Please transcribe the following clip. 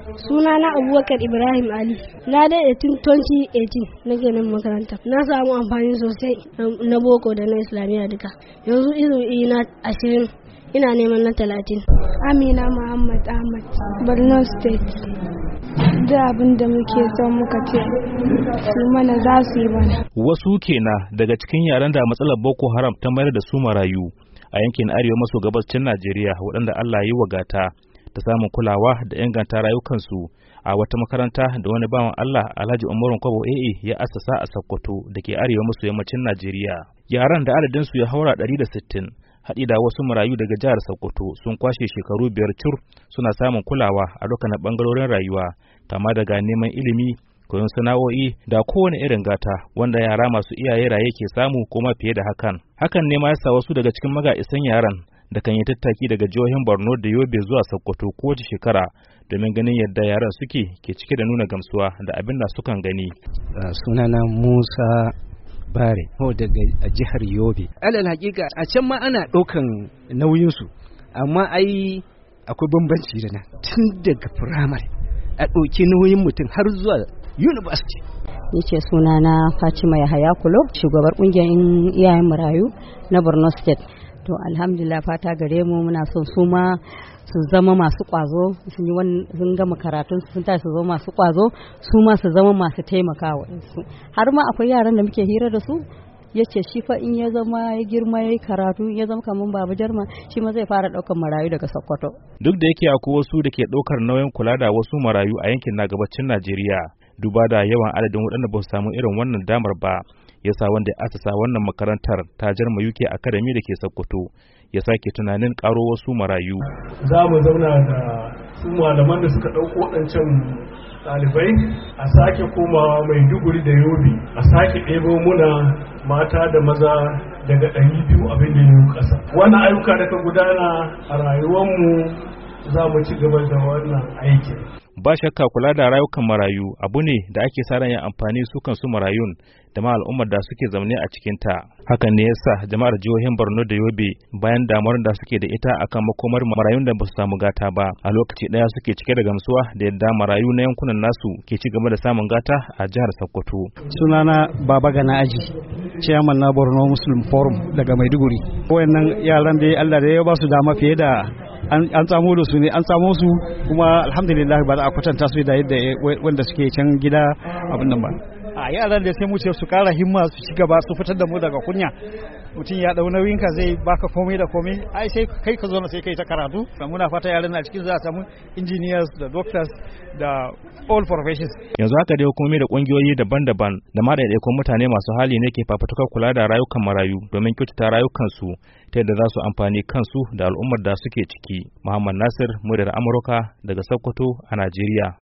Suna na Abubakar Ibrahim Ali. Na daɗe tun 2018 nake nan makaranta. Na samu amfani sosai na boko da na Islamiyya duka. Yanzu izu na 20 ina neman na 30. Amina Muhammad Ahmad, Borno State. Da abin da muke son muka ce su mana za su yi mana. Wasu kenan daga cikin yaran da matsalar Boko Haram ta mayar da su marayu a yankin arewa maso gabashin Najeriya waɗanda Allah ya yi wagata ta samun kulawa da inganta rayukansu a wata makaranta da wani bawan Allah Alhaji Umaru Kwabo ya assasa a Sokoto da ke arewa maso yammacin Najeriya. Yaran da adadinsu ya haura 160 haɗi da wasu marayu daga jihar Sokoto sun kwashe shekaru 5 cur suna samun kulawa a dukkanin ɓangarorin rayuwa kama daga neman ilimi, koyon sana'o'i da kowane irin gata wanda yara masu iyaye raye ke samu kuma fiye da hakan. Hakan ne ma yasa wasu daga cikin maga'isan yaran da kan yi tattaki daga jihohin Borno da Yobe zuwa Sokoto kowace shekara domin ganin yadda yaran suke ke cike da nuna gamsuwa da abin da sukan gani. Sunana Musa Bare daga jihar Yobe. Alal hakika a can ma ana ɗaukan nauyinsu amma ai akwai bambanci da nan tun daga firamare a ɗauki nauyin mutum har zuwa university. Yace sunana Fatima Yahaya Kulo, shugabar ƙungiyar iyayen marayu na Borno State. To alhamdulillah fata gare mu muna son su ma su zama masu kwazo, sun gama karatun sun tashi su zama masu kwazo, su ma su zama masu taimakawa su. Har ma akwai yaran da muke hira da su yace shi fa in ya zama ya girma yayi karatu ya zama kaman Baba Jarma shi ma zai fara daukar marayu daga Sokoto. Duk da yake akwai wasu da ke daukar nauyin kula da wasu marayu a yankin na gabacin Najeriya, duba da yawan adadin waɗanda ba su samu irin wannan damar ba, yasa wanda ya asasa wannan makarantar ta Jarma UK Academy da ke Sokoto ya sake tunanin karo wasu marayu. Za mu zauna da su malaman da suka ɗauko waɗancan ɗalibai a sake komawa Maiduguri da Yobe, a sake ɗebo muna mata da maza daga 200 abin da yi ƙasa. Wannan ayyuka da ka gudana a rayuwarmu za mu ci gaba da wannan aikin. Ba shakka kula da rayukan marayu abu ne da ake sa ran amfani su kansu marayun da ma al'ummar da suke zaune a cikin ta. Hakan ne yasa jama'ar jihohin Borno da Yobe bayan damuwar da suke da ita akan makomar marayun da ba su samu gata ba, a lokaci daya suke cike da gamsuwa da yadda marayu na yankunan nasu ke ci gaba da samun gata a jihar Sokoto. Sunana Baba Gana Aji, chairman na Borno Muslim Forum daga Maiduguri. Wayannan yaran da Allah da ya ba su dama fiye da an tsamo da su ne, an tsamo su kuma alhamdulillah ba za a kwatanta su da yadda wanda suke can gida abin nan ba. A yaran da sai mu ce su kara himma su ci gaba su fitar da mu daga kunya. Mutum ya dau nauyin ka zai baka komai da komai, ai sai kai ka zo na sai kai ta karatu. Muna fata yaran na cikin za a samu engineers da doctors da all professions. Yanzu haka dai hukumomi da kungiyoyi daban-daban da ma daidaikun mutane masu hali ne ke fafutukar kula da rayukan marayu domin kyautata rayukansu ta yadda za su amfani kansu da al'ummar da suke ciki. Muhammad Nasir, muryar Amurka daga Sokoto a Najeriya.